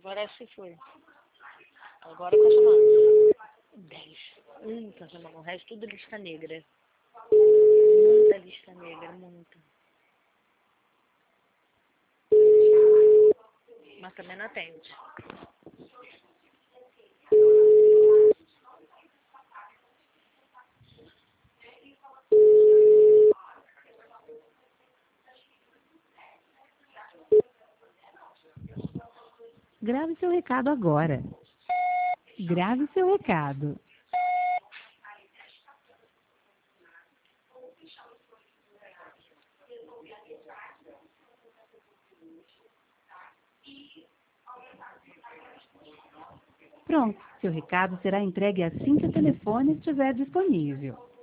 Agora se foi. Agora cancelando. 10. Cancelando. O resto tudo lista negra. Muita lista negra, muita. Mas também não atende. Grave seu recado agora. Grave seu recado. Pronto, seu recado será entregue assim que o telefone estiver disponível.